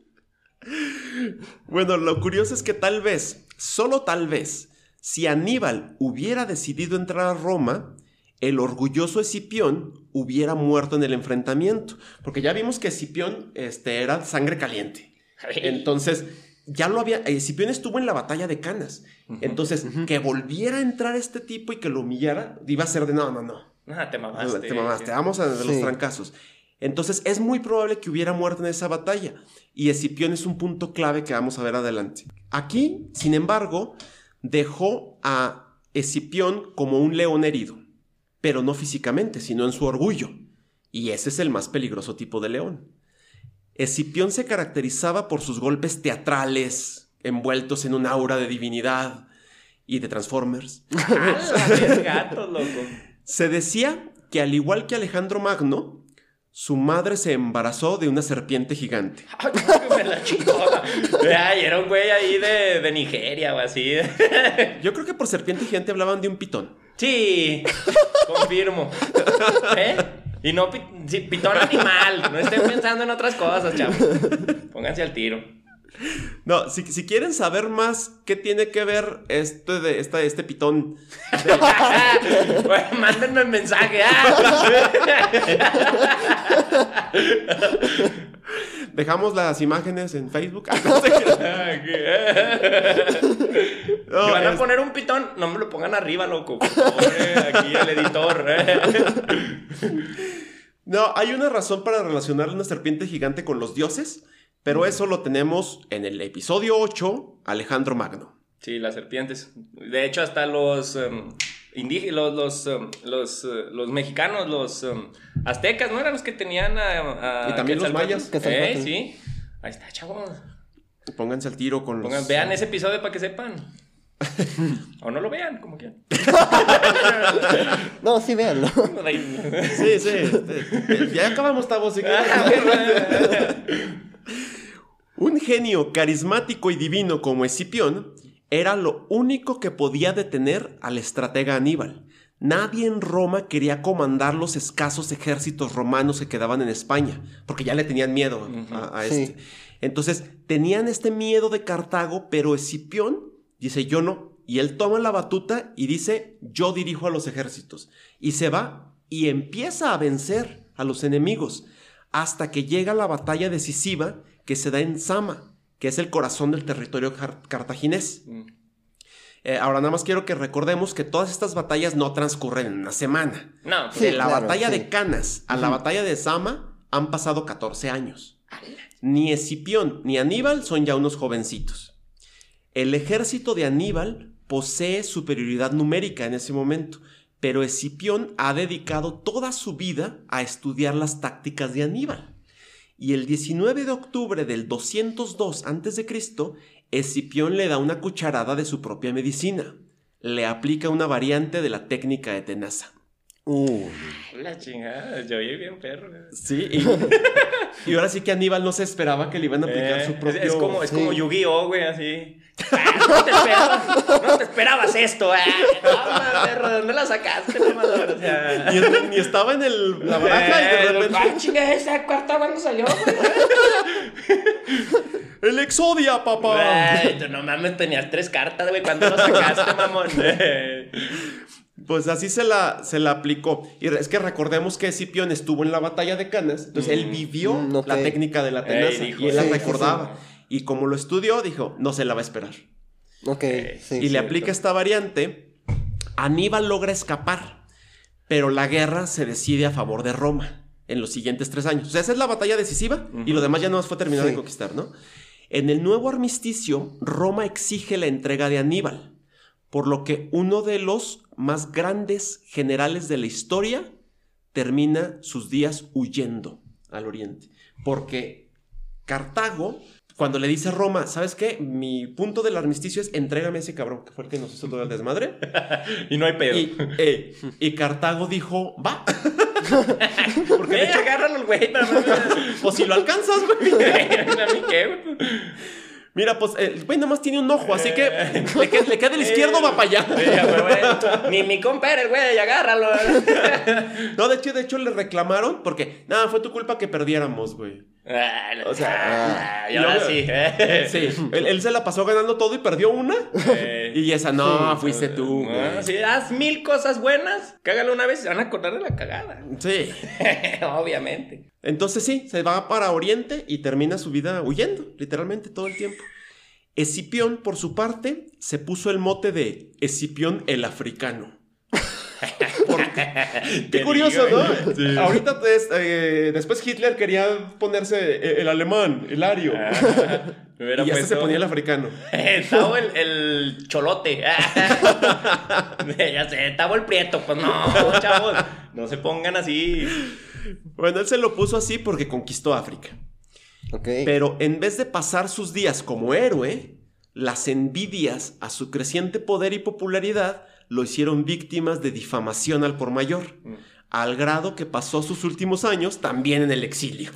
Bueno, lo curioso es que tal vez, solo tal vez, si Aníbal hubiera decidido entrar a Roma, el orgulloso Escipión hubiera muerto en el enfrentamiento. Porque ya vimos que Escipión era sangre caliente. Entonces, ya lo había... Escipión estuvo en la batalla de Canas. Entonces, que volviera a entrar este tipo y que lo humillara, iba a ser de no. Te mamaste. Te mamaste, vamos a los trancazos. Entonces, es muy probable que hubiera muerto en esa batalla. Y Escipión es un punto clave que vamos a ver adelante. Aquí, sin embargo, dejó a Escipión como un león herido. Pero no físicamente, sino en su orgullo. Y ese es el más peligroso tipo de león. Escipión se caracterizaba por sus golpes teatrales, envueltos en un aura de divinidad y de Transformers. ¡Es gato, loco! Se decía que al igual que Alejandro Magno, su madre se embarazó de una serpiente gigante. ¡Ay, me la chingona! Ay, era un güey ahí de Nigeria o así. Yo creo que por serpiente gigante hablaban de un pitón. Sí, confirmo. Y no pitón animal. No estén pensando en otras cosas, chavos. Pónganse al tiro. No, si quieren saber más qué tiene que ver este pitón. Bueno, mándenme un mensaje. Dejamos las imágenes en Facebook. No, si van a poner un pitón, no me lo pongan arriba, loco. Por favor, aquí el editor. No, hay una razón para relacionar una serpiente gigante con los dioses, pero eso lo tenemos en el episodio 8, Alejandro Magno. Sí, las serpientes. De hecho, hasta los indígenas, los mexicanos, los aztecas, ¿no eran los que tenían y también los mayas. Sí. Ahí está, chavos. Pónganse al tiro con los... Vean ese episodio para que sepan. O no lo vean, como quieran. No, sí, véanlo. Sí. Ya acabamos, Tavo. ¿Sí? Un genio carismático y divino como Escipión era lo único que podía detener al estratega Aníbal. Nadie en Roma quería comandar los escasos ejércitos romanos que quedaban en España, porque ya le tenían miedo a este. Sí. Entonces, tenían este miedo de Cartago, pero Escipión dice, yo no. Y él toma la batuta y dice, yo dirijo a los ejércitos. Y se va y empieza a vencer a los enemigos, hasta que llega la batalla decisiva que se da en Zama, que es el corazón del territorio cartaginés. Ahora nada más quiero que recordemos que todas estas batallas no transcurren en una semana. No, de la batalla de Canas a la batalla de Zama han pasado 14 años. Ni Escipión ni Aníbal son ya unos jovencitos. El ejército de Aníbal posee superioridad numérica en ese momento, pero Escipión ha dedicado toda su vida a estudiar las tácticas de Aníbal. Y el 19 de octubre del 202 a.C., Escipión le da una cucharada de su propia medicina. Le aplica una variante de la técnica de tenaza. La chingada, yo oí bien perro. Sí, y ahora sí que Aníbal no se esperaba que le iban a aplicar su propio... Es como Yu-Gi-Oh, güey, así. No te esperabas esto, no, perro, ¿de dónde la sacaste, mamador? O sea... Ni estaba en la baraja y de repente... Chinga, esa cuarta cuando salió, güey. ¡El Exodia, papá! Ay, tú no mames, tenías 3 cartas, güey, ¿cuándo lo sacaste, mamón? Pues así se la aplicó. Y es que recordemos que Escipión estuvo en la batalla de Canas, entonces él vivió la técnica de la tenaza y él la recordaba. Y como lo estudió, dijo, no se la va a esperar. Y le aplica esta variante. Aníbal logra escapar, pero la guerra se decide a favor de Roma en los siguientes 3 años. O sea, esa es la batalla decisiva y lo demás ya no más fue terminar de conquistar, ¿no? En el nuevo armisticio, Roma exige la entrega de Aníbal, por lo que uno de los más grandes generales de la historia termina sus días huyendo al oriente. Porque Cartago, cuando le dice a Roma, ¿sabes qué? Mi punto del armisticio es entrégame a ese cabrón, que fue el que nos hizo todo el desmadre. Y no hay pedo. Y Cartago dijo, va. Porque de hecho agárralo, güey. Pues si lo alcanzas, güey. ¿A mí qué, güey? Mira, pues el güey nada más tiene un ojo, así que le queda el izquierdo, va para allá. Ni mi compa era el güey, agárralo. No, de hecho le reclamaron porque, nada, fue tu culpa que perdiéramos, güey. O sea, y ahora sí. Sí, él se la pasó ganando todo y perdió una. Y esa, no, fuiste tú, güey. Si haz 1000 cosas buenas, cágalo una vez y se van a acordar de la cagada. Sí. Obviamente. Entonces sí, se va para Oriente y termina su vida huyendo, literalmente todo el tiempo. Escipión, por su parte, se puso el mote de Escipión el Africano. Qué curioso, ¿no? Sí. Ahorita después Hitler quería ponerse el alemán, el ario. Y ya se ponía el africano. Estaba el cholote. Ya sé, estaba el prieto. Pues no, chavos, no se pongan así. Bueno, él se lo puso así porque conquistó África. Pero en vez de pasar sus días como héroe, las envidias a su creciente poder y popularidad lo hicieron víctimas de difamación al por mayor, al grado que pasó sus últimos años también en el exilio.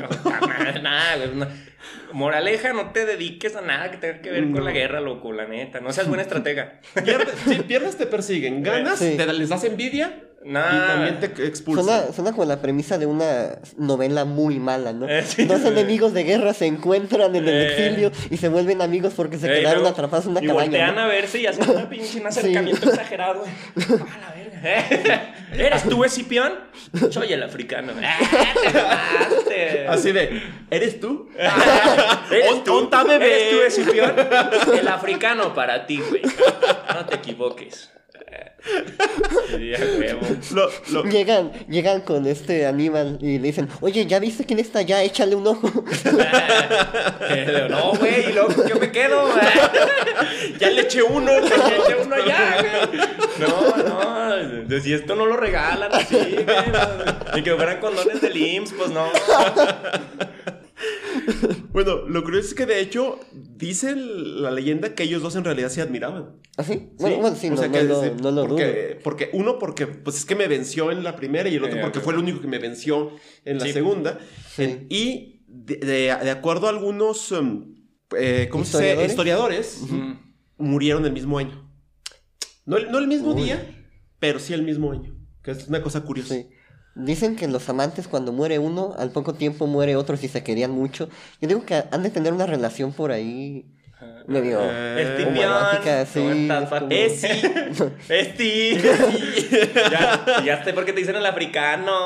Moraleja, no te dediques a nada que tenga que ver con la guerra, loco, la neta. No seas buena estratega. Pierdes, te persiguen. Ganas, les das envidia, Y también te expulsan. Suena como la premisa de una novela muy mala, ¿no? Sí, Dos enemigos de guerra se encuentran en el exilio y se vuelven amigos porque se quedaron atrapados en una cabaña. Y voltean, ¿no?, a verse y hacen un acercamiento exagerado. ¡Ah, la verga! ¿Eres tú, Escipión? Soy el africano. ¡Te mamaste! Así de, ¿eres tú? ¿Eres tú? bebé. ¿Eres tú, Escipión? El africano para ti, güey. No te equivoques. Llegan con Aníbal y le dicen, oye, ¿ya viste quién está allá? Échale un ojo. No, güey, y luego yo me quedo. Ya le eché uno. Ya, güey. No, si esto no lo regalan así, güey. Ni que fueran condones del IMSS, pues no. Bueno, lo curioso es que de hecho dice la leyenda que ellos dos en realidad se admiraban. ¿Ah, sí? Bueno, sí, o sea, no lo dudo. Porque uno, porque pues es que me venció en la primera, y el otro porque fue el único que me venció en la segunda. Sí. Y de acuerdo a algunos historiadores, murieron el mismo año. No el mismo día, pero sí el mismo año. Que es una cosa curiosa. Sí. Dicen que los amantes, cuando muere uno, al poco tiempo muere otro si se querían mucho. Yo digo que han de tener una relación por ahí medio romántica, sí. Ya sé por qué te dicen el africano.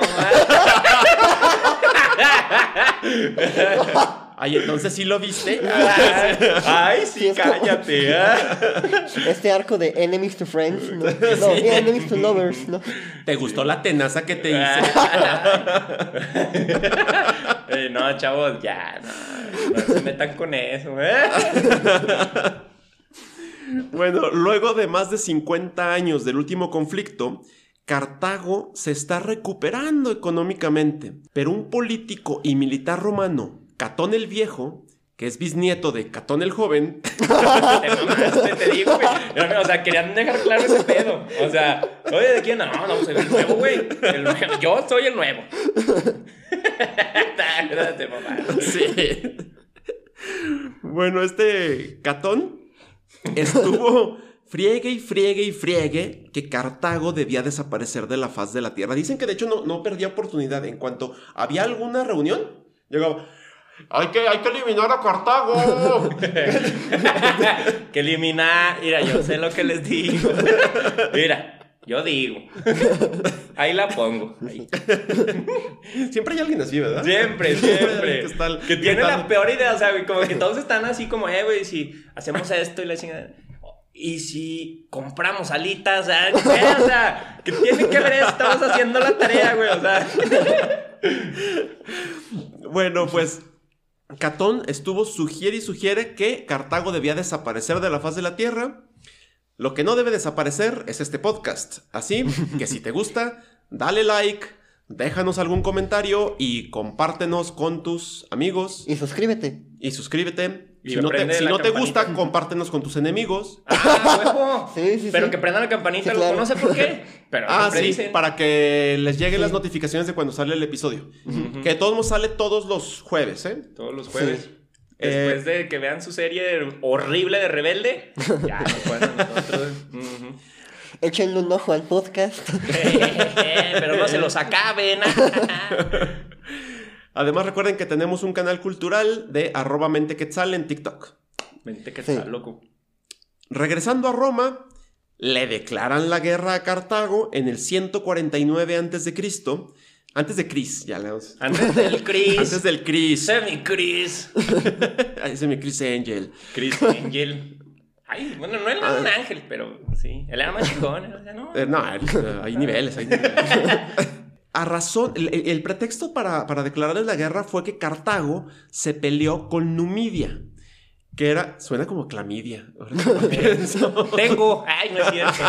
Ay, entonces sí lo viste. Ay, sí, cállate. Este arco de enemies to friends, ¿no? Enemies to lovers, ¿no? ¿Te gustó la tenaza que te hice? No, chavos, ya, no se metan con eso, Bueno, luego de más de 50 años del último conflicto, Cartago se está recuperando económicamente, pero un político y militar romano, Catón el Viejo, que es bisnieto de Catón el Joven... te digo, güey. O sea, querían dejar claro ese pedo. O sea, oye, ¿de quién? No, soy el nuevo, güey. Yo soy el nuevo. Sí. Bueno, Catón estuvo friegue que Cartago debía desaparecer de la faz de la tierra. Dicen que de hecho no perdía oportunidad. En cuanto había alguna reunión, llegaba... Hay que eliminar a Cartago. Que eliminar. Mira, yo sé lo que les digo. Mira, yo digo. Ahí la pongo. Ahí. Siempre hay alguien así, ¿verdad? Siempre. Que tiene la peor idea. O sea, güey, como que todos están así como, güey, si hacemos esto y la chingada. Y si compramos alitas, o sea, ¿qué tiene que ver esto? Estamos haciendo la tarea, güey, o sea. Bueno, pues Catón sugiere que Cartago debía desaparecer de la faz de la tierra. Lo que no debe desaparecer es este podcast. Así que si te gusta, dale like, déjanos algún comentario y compártenos con tus amigos. Y suscríbete. Si no te gusta, compártenos con tus enemigos. Huevo. Sí. Pero que prendan la campanita, sí, claro. No sé por qué. Pero sí, dicen. Para que les lleguen las notificaciones de cuando sale el episodio. Que de todos modos sale todos los jueves, Todos los jueves. Sí. Después de que vean su serie horrible de Rebelde, ya nos pueden a nosotros. Échenle un ojo al podcast. Pero no se los acaben. Además, recuerden que tenemos un canal cultural de @mentequetzal en TikTok. Mentequetzal, loco. Regresando a Roma, le declaran la guerra a Cartago en el 149 a.C. Antes de Cris, ya leemos. Antes del Cris. Antes del Cris. Semi-Cris. Semi-Cris Angel. Cris Angel. Ay, bueno, no era un ángel, pero sí. Él era más chingón. O sea, no, hay niveles. A razón, el pretexto para declararles la guerra fue que Cartago se peleó con Numidia, que era... Suena como clamidia. Tengo. Ay, no es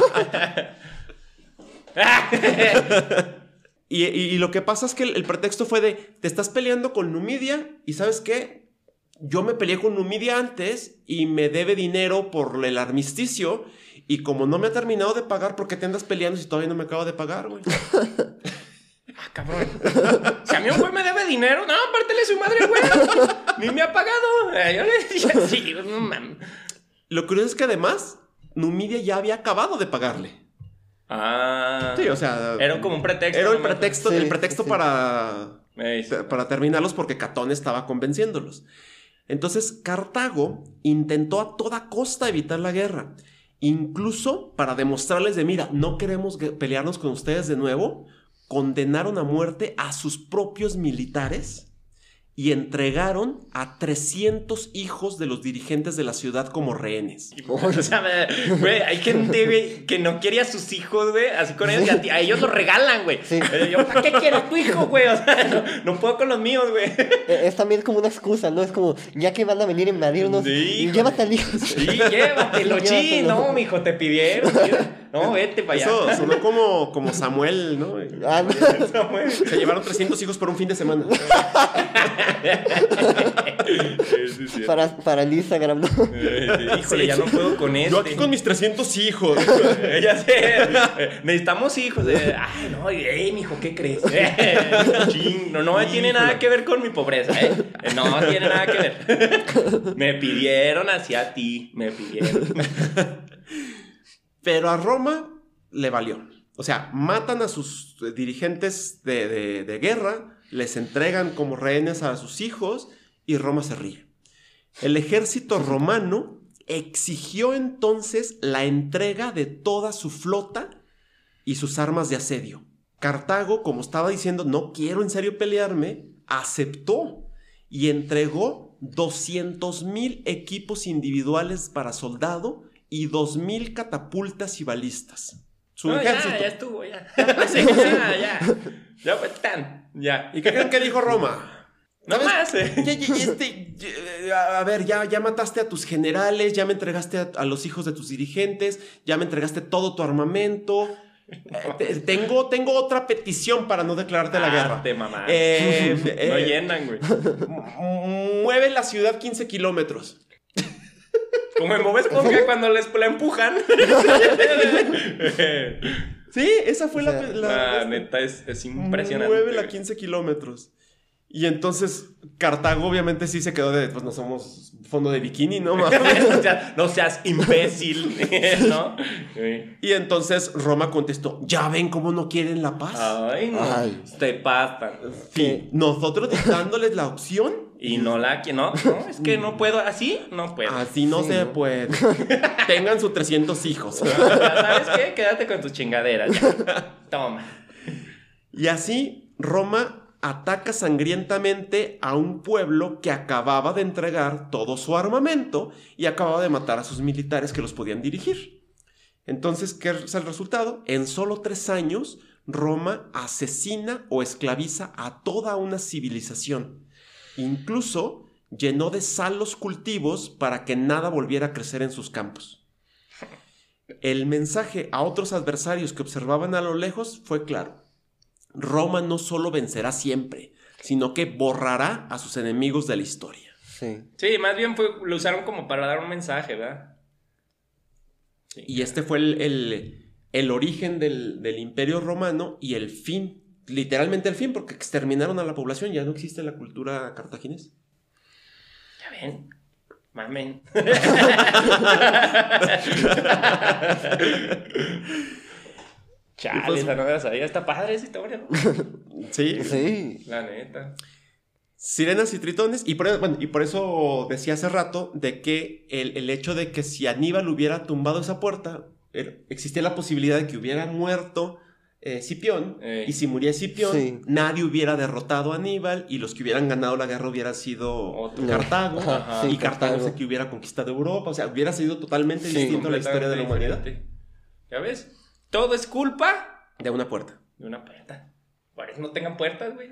cierto. Y lo que pasa es que el pretexto fue de... Te estás peleando con Numidia y ¿sabes qué? Yo me peleé con Numidia antes y me debe dinero por el armisticio y como no me ha terminado de pagar, ¿por qué te andas peleando si todavía no me acaba de pagar, güey? Cabrón. Si a mí un güey me debe dinero, no, pártele su madre, güey. Ni me ha pagado. Yo le dije, sí, no mames. Lo curioso es que además, Numidia ya había acabado de pagarle. Sí, o sea... Era como un pretexto. Era el pretexto para terminarlos porque Catón estaba convenciéndolos. Entonces, Cartago intentó a toda costa evitar la guerra. Incluso para demostrarles de, mira, no queremos pelearnos con ustedes de nuevo, condenaron a muerte a sus propios militares y entregaron a 300 hijos de los dirigentes de la ciudad como rehenes. O sea, güey, hay gente, güey, que no quiere a sus hijos, güey, así con ellos, y a ellos los regalan, güey. Sí. Yo, ¿para qué quiero a tu hijo, güey? O sea, no puedo con los míos, güey. Es también como una excusa, ¿no? Es como, ya que van a venir a invadirnos, llévate al hijo. Sí, llévatelo, sí. No, mijo, te pidieron. No, vete para allá. Eso sonó como Samuel, ¿no? Samuel. Se llevaron 300 hijos por un fin de semana. Sí, para el Instagram, ¿no? Híjole, ya no puedo con Yo aquí con mis 300 hijos. Ya sé. Necesitamos hijos. Ay, no, mijo, ¿qué crees? No tiene nada que ver con mi pobreza, No tiene nada que ver. Me pidieron hacia ti. Me pidieron. Pero a Roma le valió. O sea, matan a sus dirigentes de guerra, les entregan como rehenes a sus hijos y Roma se ríe. El ejército romano exigió entonces la entrega de toda su flota y sus armas de asedio. Cartago, como estaba diciendo, no quiero en serio pelearme, aceptó y entregó 200,000 equipos individuales para soldado y 2,000 catapultas y balistas. Su ejército. Ya estuvo, ya. Ya fue tan. Ya. ¿Y qué creen que dijo Roma? No más. A ver, ya mataste a tus generales, ya me entregaste a los hijos de tus dirigentes, ya me entregaste todo tu armamento. Tengo otra petición para no declararte la guerra. Mamá. No llenan, güey. Mueve la ciudad 15 kilómetros. Como en Bob Esponja cuando la empujan. Sí, esa fue la neta, es impresionante. Muévela 15 kilómetros. Y entonces Cartago obviamente sí se quedó de, pues no somos fondo de bikini, ¿no? No seas imbécil, ¿no? Y entonces Roma contestó, ¿ya ven cómo no quieren la paz? Ay, no, te pasan. Sí, nosotros dándoles la opción. Y no, es que no puedo, así no puedo. Así no se puede. Tengan sus 300 hijos. ¿Sabes qué? Quédate con tus chingaderas. Ya. Toma. Y así Roma ataca sangrientamente a un pueblo que acababa de entregar todo su armamento y acababa de matar a sus militares que los podían dirigir. Entonces, ¿qué es el resultado? En solo 3 años, Roma asesina o esclaviza a toda una civilización. Incluso llenó de sal los cultivos para que nada volviera a crecer en sus campos. El mensaje a otros adversarios que observaban a lo lejos fue claro. Roma no solo vencerá siempre, sino que borrará a sus enemigos de la historia. Sí, más bien lo usaron como para dar un mensaje, ¿verdad? Sí. Y este fue el origen del Imperio Romano y el fin, literalmente el fin, porque exterminaron a la población, ya no existe la cultura cartaginesa. Ya ven, mamen. Chale, pues, esa no me la sabía. Está padre esa historia, ¿no? Sí. La neta. Sirenas y tritones. Y por eso decía hace rato de que el hecho de que si Aníbal hubiera tumbado esa puerta, existía la posibilidad de que hubiera muerto Escipión. Y si moría Escipión, nadie hubiera derrotado a Aníbal y los que hubieran ganado la guerra hubiera sido Cartago. Y Cartago que hubiera conquistado Europa. O sea, hubiera sido totalmente distinto a la historia de la humanidad. ¿Ya ves? Todo es culpa de una puerta. De una puerta. Por eso no tengan puertas, güey.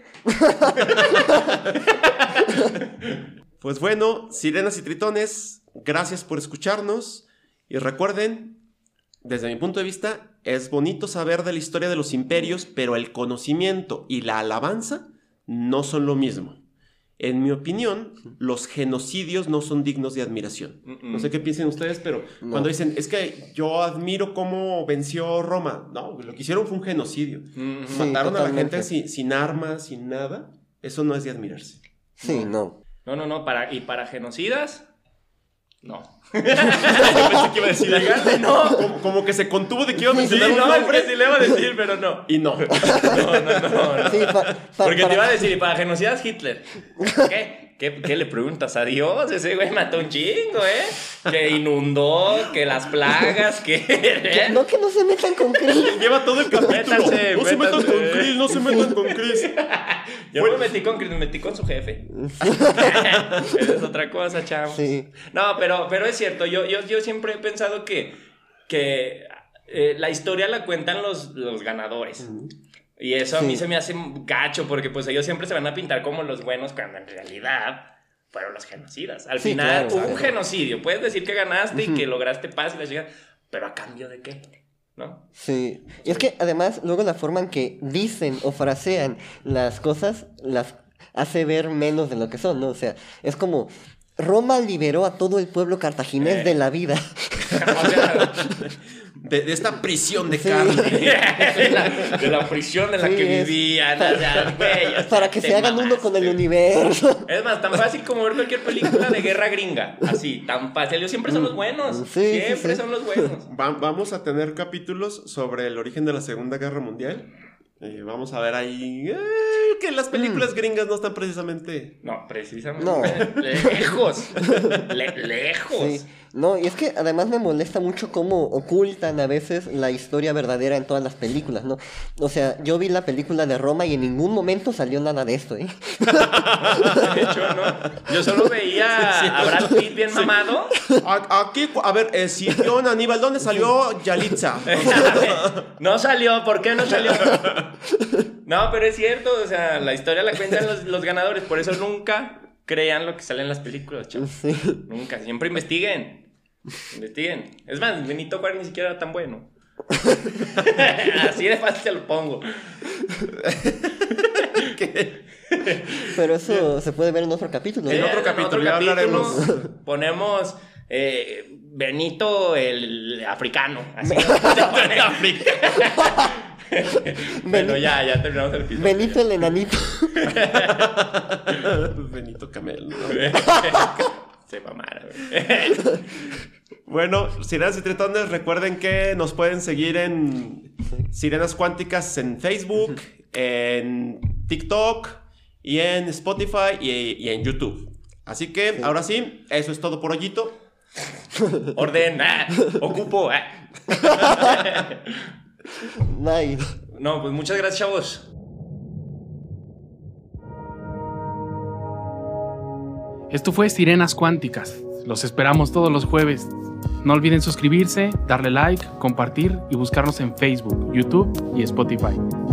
Pues bueno, sirenas y tritones, gracias por escucharnos. Y recuerden, desde mi punto de vista, es bonito saber de la historia de los imperios, pero el conocimiento y la alabanza no son lo mismo. En mi opinión, los genocidios no son dignos de admiración. No sé qué piensen ustedes, pero cuando dicen, es que yo admiro cómo venció Roma. No, lo que hicieron fue un genocidio. Mataron a la gente sin armas, sin nada. Eso no es de admirarse. Sí, no. No. Para genocidas, No. Yo pensé que iba a decir Legal, no. Como que se contuvo de que iba a Sí, mencionar un no, nombre. sí le iba a decir, pero no. Y no. No. Sí, Porque te iba a decir, y para genocidas Hitler. ¿Qué le preguntas a Dios? Ese güey mató un chingo, que inundó, que las plagas, que... No, que no se metan con Chris. Lleva todo el capítulo. Métanse, No se metan métanse. con Chris, no se metan con Chris. Yo no me metí con Chris, me metí con su jefe. Esa es otra cosa, chavos. Sí. No, pero es cierto, yo siempre he pensado que la historia la cuentan los ganadores. Y eso a mí se me hace gacho, porque pues ellos siempre se van a pintar como los buenos cuando en realidad fueron los genocidas. Al final hubo un genocidio. Puedes decir que ganaste y que lograste paz y la chica, pero ¿a cambio de qué? ¿No? Sí. Y es que además luego la forma en que dicen o frasean las cosas las hace ver menos de lo que son, ¿no? O sea, es como Roma liberó a todo el pueblo cartaginés de la vida. O sea, De esta prisión de carne. de la prisión en la que vivían. O sea, güey, para que se hagan uno con el universo. Es más, tan fácil como ver cualquier película de guerra gringa. Así, tan fácil. Ellos siempre son los buenos. Siempre son los buenos. Vamos a tener capítulos sobre el origen de la Segunda Guerra Mundial. Vamos a ver ahí que las películas gringas no están precisamente... No, precisamente. No. Lejos. Lejos. Sí. No, y es que además me molesta mucho cómo ocultan a veces la historia verdadera en todas las películas, ¿no? O sea, yo vi la película de Roma y en ningún momento salió nada de esto, ¿eh? De hecho, ¿no? Yo solo veía a Brad Pitt bien mamado. Aquí, a ver, Scipión, Aníbal, ¿dónde salió Yalitza? No salió, ¿por qué no salió? No, pero es cierto, o sea, la historia la cuentan los ganadores, por eso nunca crean lo que sale en las películas, chavos. Sí. Nunca, siempre investiguen. Investiguen. Es más, Benito Juárez ni siquiera era tan bueno. Así de fácil te lo pongo. Pero eso se puede ver en otro capítulo, ¿no? En otro capítulo, ya hablaremos. Ponemos Benito el africano. Así. Bueno, ya terminamos el episodio. Benito el enanito. Benito Camel, ¿no? Se mamaron, güey. Bueno, Sirenas y Tritones, recuerden que nos pueden seguir en Sirenas Cuánticas en Facebook, en TikTok y en Spotify y en YouTube. Así que, ahora sí, eso es todo por hoyito. Orden, ocupo. Bye. No, pues muchas gracias, chavos. Esto fue Sirenas Cuánticas. Los esperamos todos los jueves. No olviden suscribirse, darle like, compartir y buscarnos en Facebook, YouTube y Spotify.